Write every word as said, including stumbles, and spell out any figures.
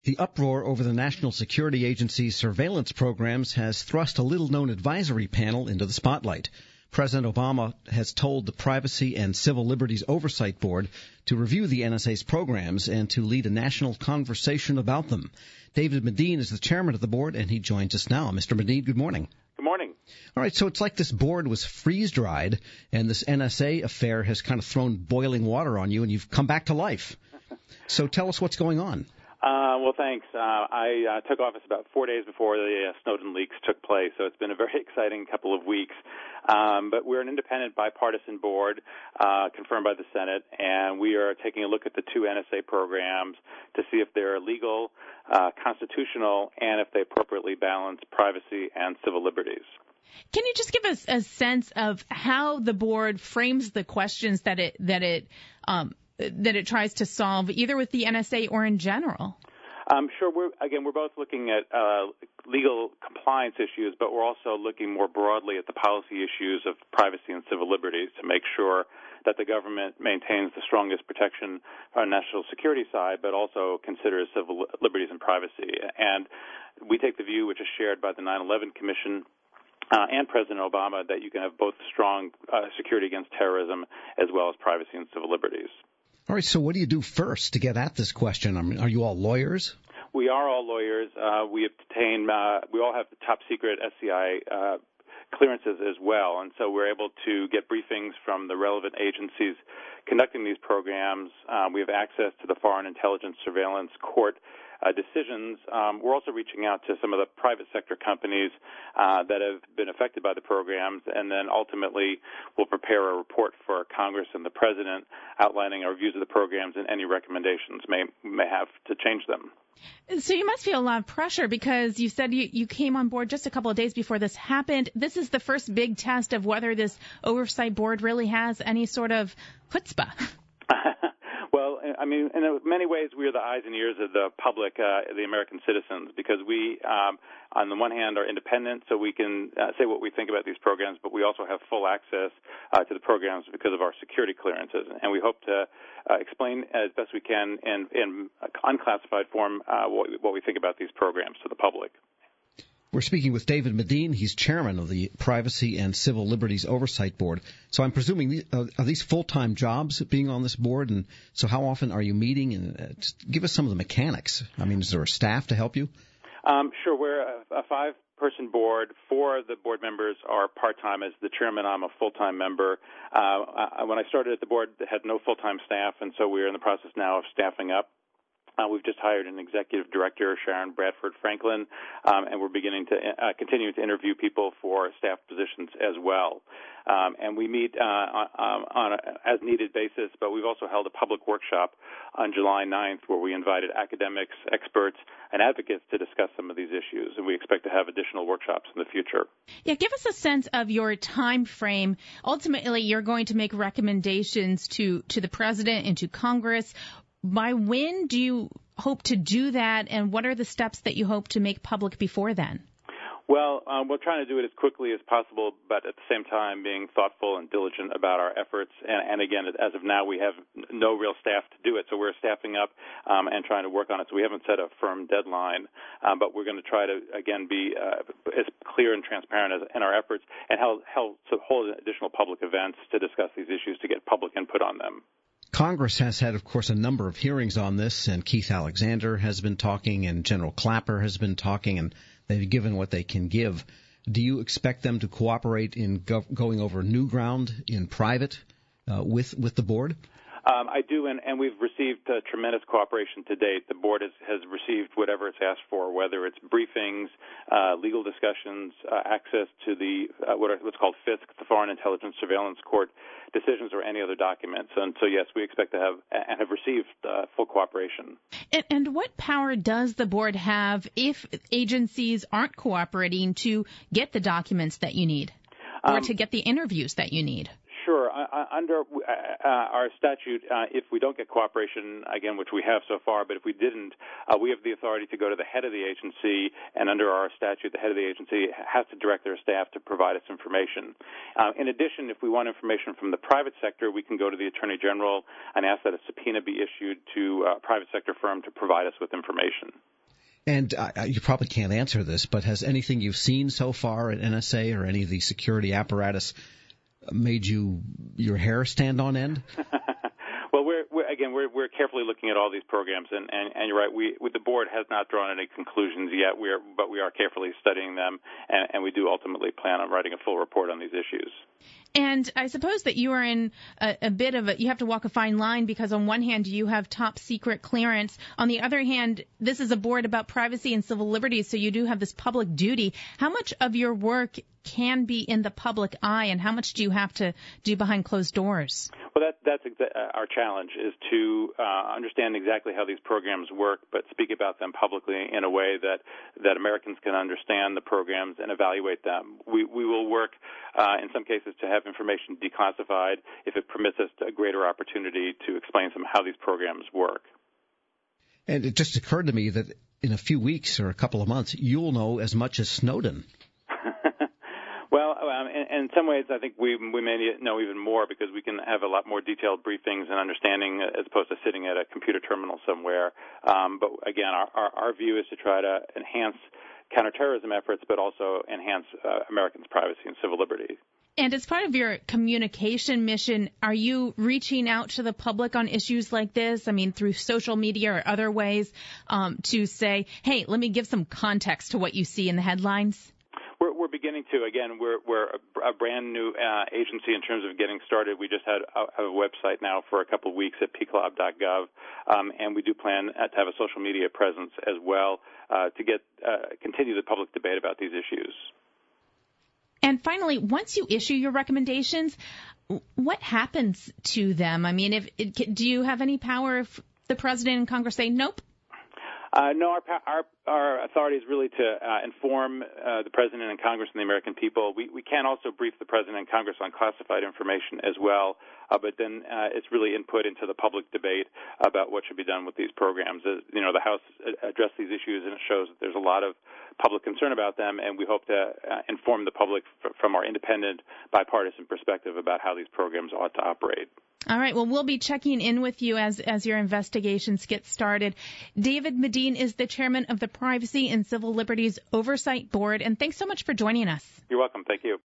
The uproar over the National Security Agency's surveillance programs has thrust a little-known advisory panel into the spotlight. President Obama has told the Privacy and Civil Liberties Oversight Board to review the N S A's programs and to lead a national conversation about them. David Medine is the chairman of the board, and he joins us now. Mister Medine, good morning. Good morning. All right, so it's like this board was freeze-dried, and this N S A affair has kind of thrown boiling water on you, and you've come back to life. So tell us what's going on. Uh, well, thanks. Uh, I uh, took office about four days before the uh, Snowden leaks took place, so it's been a very exciting couple of weeks. Um, but we're an independent, bipartisan board uh, confirmed by the Senate, and we are taking a look at the two N S A programs to see if they're legal, uh, constitutional, and if they appropriately balance privacy and civil liberties. Can you just give us a sense of how the board frames the questions that it that it um, that it tries to solve, either with the N S A or in general? Um, sure. We're, again, we're both looking at uh, legal compliance issues, but we're also looking more broadly at the policy issues of privacy and civil liberties to make sure that the government maintains the strongest protection on the national security side, but also considers civil liberties and privacy. And we take the view, which is shared by the nine eleven Commission Uh, and President Obama, that you can have both strong uh, security against terrorism as well as privacy and civil liberties. All right, so what do you do first to get at this question? I mean, are you all lawyers? We are all lawyers. Uh, we obtain, uh, we all have the top secret S C I uh, clearances as well, and so we're able to get briefings from the relevant agencies conducting these programs. Uh, we have access to the Foreign Intelligence Surveillance Court Uh, decisions. Um, we're also reaching out to some of the private sector companies uh, that have been affected by the programs, and then ultimately we'll prepare a report for Congress and the President outlining our views of the programs and any recommendations may may have to change them. So you must feel a lot of pressure because you said you, you came on board just a couple of days before this happened. This is the first big test of whether this oversight board really has any sort of chutzpah. Well, I mean, in many ways, we are the eyes and ears of the public, uh, the American citizens, because we, um, on the one hand, are independent, so we can uh, say what we think about these programs, but we also have full access uh, to the programs because of our security clearances. And we hope to uh, explain as best we can in, in unclassified form uh, what, what we think about these programs to the public. We're speaking with David Medine. He's chairman of the Privacy and Civil Liberties Oversight Board. So I'm presuming, these, uh, are these full-time jobs being on this board? And so how often are you meeting? And uh, just give us some of the mechanics. I mean, is there a staff to help you? Um, sure. We're a, a five-person board. Four of the board members are part-time. As the chairman, I'm a full-time member. Uh, I, when I started at the board, it had no full-time staff, and so we're in the process now of staffing up. Uh, we've just hired an executive director, Sharon Bradford Franklin, um, and we're beginning to uh, continue to interview people for staff positions as well. Um, and we meet uh, on, on a as-needed basis, but we've also held a public workshop on July ninth where we invited academics, experts, and advocates to discuss some of these issues, and we expect to have additional workshops in the future. Yeah, give us a sense of your time frame. Ultimately, you're going to make recommendations to, to the president and to Congress. By when do you hope to do that, and what are the steps that you hope to make public before then? Well, um, we're trying to do it as quickly as possible, but at the same time being thoughtful and diligent about our efforts. And, and again, as of now, we have no real staff to do it, so we're staffing up um, and trying to work on it. So we haven't set a firm deadline, um, but we're going to try to, again, be uh, as clear and transparent as, in our efforts and help, help to hold additional public events to discuss these issues to get public input on them. Congress has had, of course, a number of hearings on this, and Keith Alexander has been talking, and General Clapper has been talking, and they've given what they can give. Do you expect them to cooperate in go- going over new ground in private uh, with with the board? Um, I do, and, and we've received uh, tremendous cooperation to date. The board has, has received whatever it's asked for, whether it's briefings, uh, legal discussions, uh, access to the uh, what are, what's called F I S C, the Foreign Intelligence Surveillance Court, decisions, or any other documents. And so, yes, we expect to have and have received uh, full cooperation. And, and what power does the board have if agencies aren't cooperating to get the documents that you need or um, to get the interviews that you need? Sure. Uh, under uh, our statute, uh, if we don't get cooperation, again, which we have so far, but if we didn't, uh, we have the authority to go to the head of the agency, and under our statute, the head of the agency has to direct their staff to provide us information. Uh, in addition, if we want information from the private sector, we can go to the Attorney General and ask that a subpoena be issued to a private sector firm to provide us with information. And uh, you probably can't answer this, but has anything you've seen so far at N S A or any of the security apparatus made you your hair stand on end? Well, we're, we're again we're we're carefully looking at all these programs, and, and, and you're right. We, we the board has not drawn any conclusions yet. We are, but we are carefully studying them, and, and we do ultimately plan on writing a full report on these issues. And I suppose that you are in a, a bit of a, you have to walk a fine line, because on one hand you have top secret clearance. On the other hand, this is a board about privacy and civil liberties, so you do have this public duty. How much of your work can be in the public eye, and how much do you have to do behind closed doors? Well, that, that's exa- our challenge, is to uh, understand exactly how these programs work, but speak about them publicly in a way that, that Americans can understand the programs and evaluate them. We, we will work, uh, in some cases, to have information declassified if it permits us a greater opportunity to explain some how these programs work. And it just occurred to me that in a few weeks or a couple of months, you'll know as much as Snowden. Well, um, in, in some ways, I think we we may know even more, because we can have a lot more detailed briefings and understanding as opposed to sitting at a computer terminal somewhere. Um, but again, our, our, our view is to try to enhance counterterrorism efforts, but also enhance uh, Americans' privacy and civil liberty. And as part of your communication mission, are you reaching out to the public on issues like this? I mean, through social media or other ways, um, to say, hey, let me give some context to what you see in the headlines? We're, we're beginning to. Again, we're, we're a, a brand new uh, agency in terms of getting started. We just had a, a website now for a couple of weeks at p c l o b dot gov, um, and we do plan to have a social media presence as well uh, to get uh, continue the public debate about these issues. And finally, once you issue your recommendations, what happens to them? I mean, if it, do you have any power if the president and Congress say nope? Uh, no, our, our our authority is really to uh, inform uh, the President and Congress and the American people. We we can also brief the President and Congress on classified information as well, uh, but then uh, it's really input into the public debate about what should be done with these programs. As, you know, the House addressed these issues, and it shows that there's a lot of public concern about them, and we hope to uh, inform the public f- from our independent, bipartisan perspective about how these programs ought to operate. All right. Well, we'll be checking in with you as as your investigations get started. David Medin is the chairman of the Privacy and Civil Liberties Oversight Board, and thanks so much for joining us. You're welcome. Thank you.